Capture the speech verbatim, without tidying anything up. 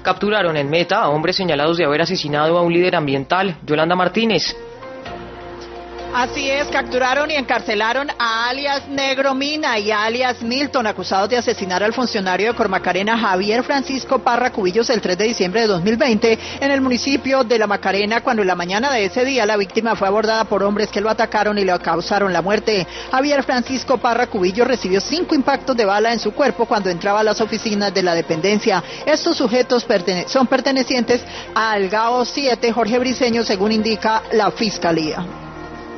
Capturaron en Meta a hombres señalados de haber asesinado a un líder ambiental. Yolanda Martínez. Así es, capturaron y encarcelaron a alias Negro Mina y a alias Milton, acusados de asesinar al funcionario de Cormacarena Javier Francisco Parra Cubillos el tres de diciembre de dos mil veinte en el municipio de La Macarena, cuando en la mañana de ese día la víctima fue abordada por hombres que lo atacaron y le causaron la muerte. Javier Francisco Parra Cubillos recibió cinco impactos de bala en su cuerpo cuando entraba a las oficinas de la dependencia. Estos sujetos pertene- son pertenecientes al GAO siete Jorge Briceño, según indica la Fiscalía.